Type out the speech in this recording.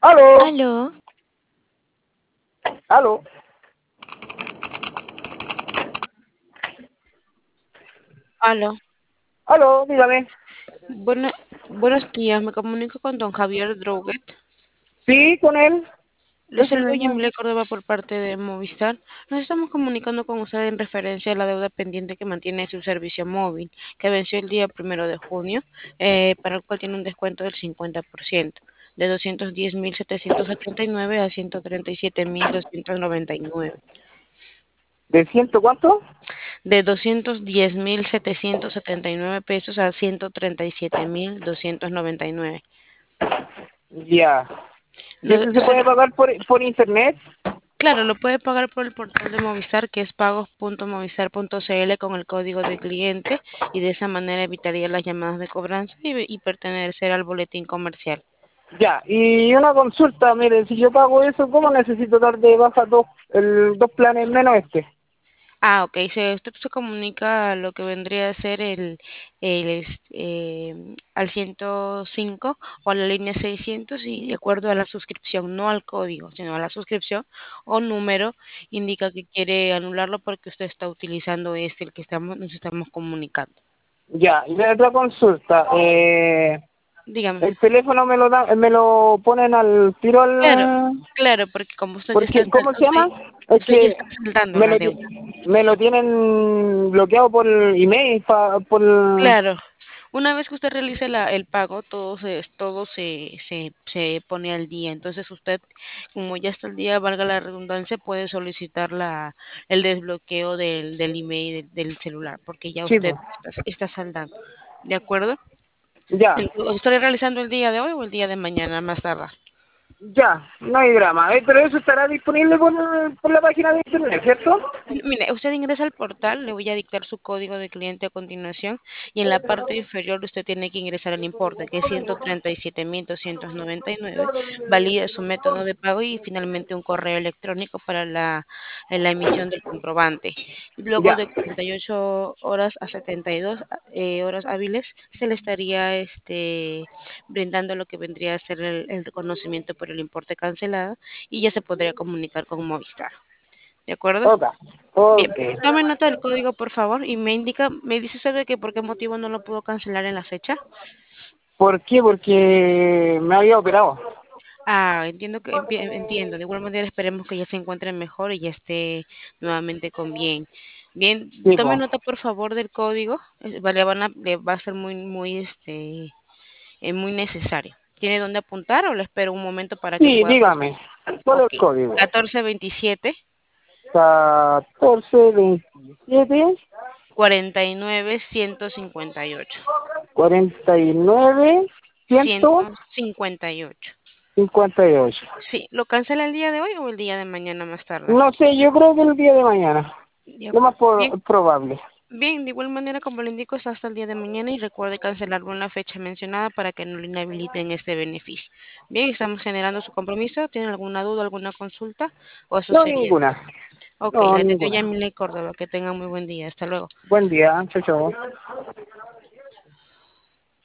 Aló, Aló, aló, Aló, aló, dígame. buenos días, me comunico con don Javier Droguet. Sí, con él. Le Ese saludo señor. Yamile Córdoba por parte de Movistar. Nos estamos comunicando con usted en referencia a la deuda pendiente que mantiene su servicio móvil, que venció el día 1 de junio, para el cual tiene un descuento del 50%, de 210.779 a 137.299. ¿De ciento cuánto? De 210.779 pesos a 137.299. Ya. ¿Y No, eso se puede pagar por internet? claro, lo puede pagar por el portal de Movistar, que es pagos.movistar.cl con el código de cliente, y de esa manera evitaría las llamadas de cobranza y pertenecer al boletín comercial. Ya. Y una consulta, mire, si yo pago eso, ¿cómo necesito dar de baja dos planes menos este? Ah, ok. Si usted se comunica a lo que vendría a ser al 105 o a la línea 600, y de acuerdo a la suscripción, no al código, sino a la suscripción o número, indica que quiere anularlo porque usted está utilizando el que nos estamos comunicando. Ya. Y otra consulta, Dígame. el teléfono me lo ponen al tiro Claro, al... claro, porque como usted ya está, Porque, ¿cómo se llama? Es usted ya que está saldando me la lo, deuda. me lo tienen bloqueado por email, por... Claro, una vez que usted realice el pago, todo se pone al día. Entonces usted, como ya está al día, valga la redundancia, puede solicitar el desbloqueo del email del celular, porque ya Sí, usted pues. está saldando. ¿De acuerdo? Ya, ¿Lo estaré realizando el día de hoy o el día de mañana más tarde? ya, no hay drama. Pero eso estará disponible por la página de internet, ¿cierto? Mire, usted ingresa al portal, le voy a dictar su código de cliente a continuación, y en la parte inferior usted tiene que ingresar el importe, que es 137.299, valida su método de pago y finalmente un correo electrónico para la emisión del comprobante. Luego Ya, de 48 horas a 72 horas hábiles, se le estaría brindando lo que vendría a ser el reconocimiento por el importe cancelado, y ya se podría comunicar con Movistar. ¿De acuerdo? ok, Bien, ok. tome nota del código, por favor, y me dice usted de que por qué motivo no lo pudo cancelar en la fecha. ¿Por qué? Porque me había operado. Ah, entiendo. De igual manera esperemos que ya se encuentre mejor y ya esté nuevamente con bien. Bien, Sí, tome pues. nota, por favor, del código. Le va a ser muy necesario. ¿Tiene dónde apuntar o le espero un momento para que Sí, pueda buscar? dígame, ¿cuál es Ok, el código? 1427 1427 49 158. 49 158. 158. Sí, ¿lo cancela el día de hoy o el día de mañana más tarde? No sé, yo creo que el día de mañana. Ya, Lo más bien, probable. bien, de igual manera, como le indico, es hasta el día de mañana, y recuerde cancelarlo en la fecha mencionada para que no le inhabiliten este beneficio. Bien, estamos generando su compromiso. ¿Tiene alguna duda, alguna consulta? ¿O eso No, sería todo? ninguna. Ok, No, la atendió ninguna. Yamile Córdoba. Que tenga muy buen día. Hasta luego. Buen día, chao, chao.